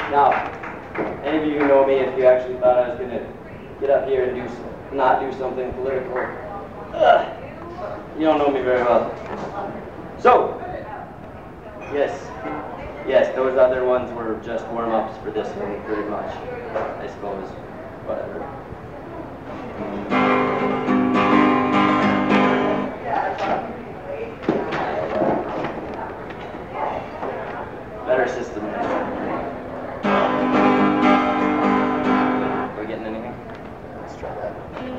Now, any of you who know me, if you actually thought I was going to get up here and not do something political, you don't know me very well. So, yes, those other ones were just warm-ups for this one, pretty much, I suppose. Whatever. Better system. Are we getting anything? Let's try that.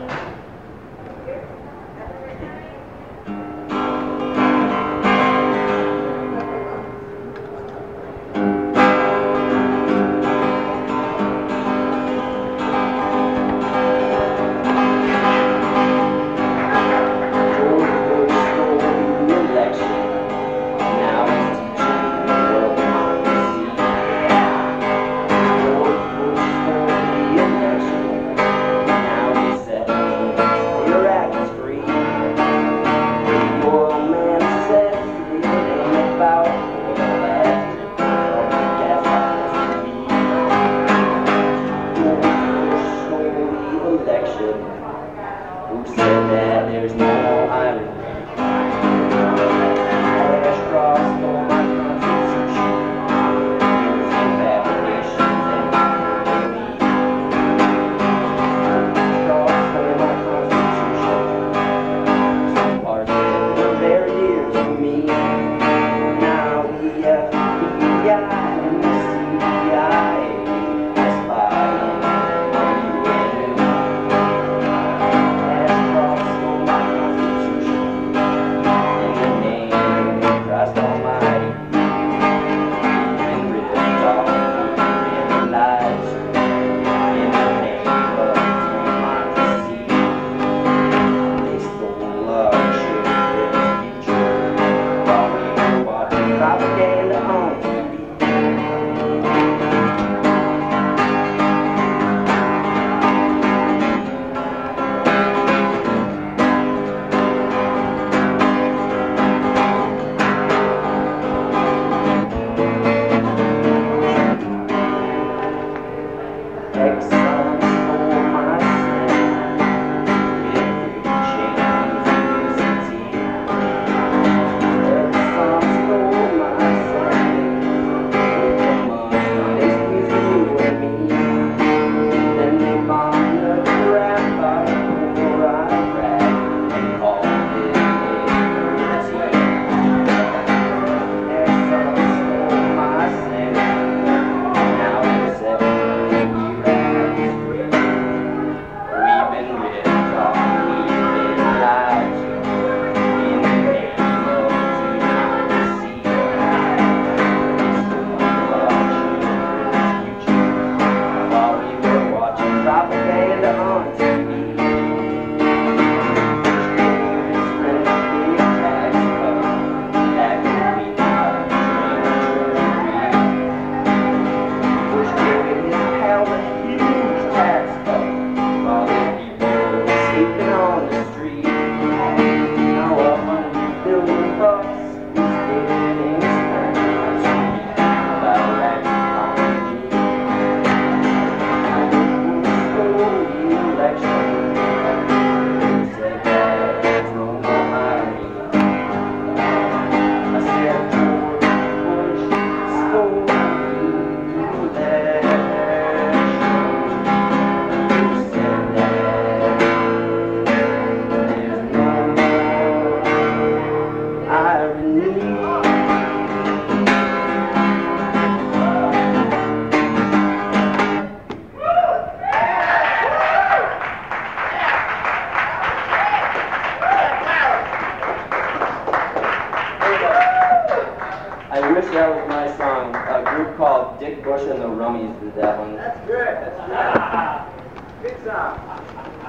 That was my song. A group called Dick Bush and the Rummies did that one. That's good. Good song.